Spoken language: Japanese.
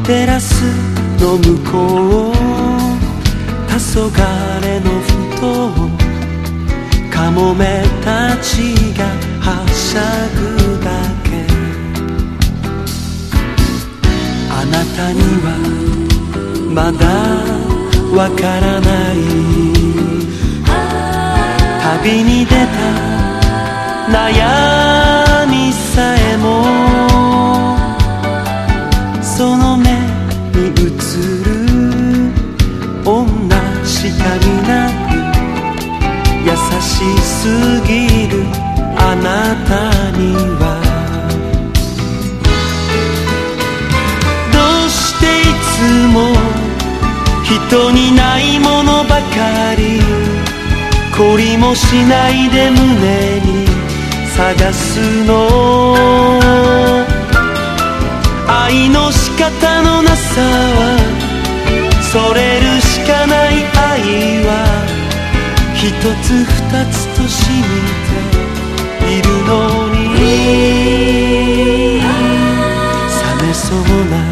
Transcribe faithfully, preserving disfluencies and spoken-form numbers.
テラスの向こう、黄昏のふとカモメたちがはしゃぐだけ。あなたにはまだわからない、旅に出た悩みさえも、その目に映る女しか見ない、優しすぎるあなたには。どうしていつも人にないものばかり、懲りもしないで胸に探すの。愛の仕方のなさは、それるしかない愛は、一つ二つとしみているの。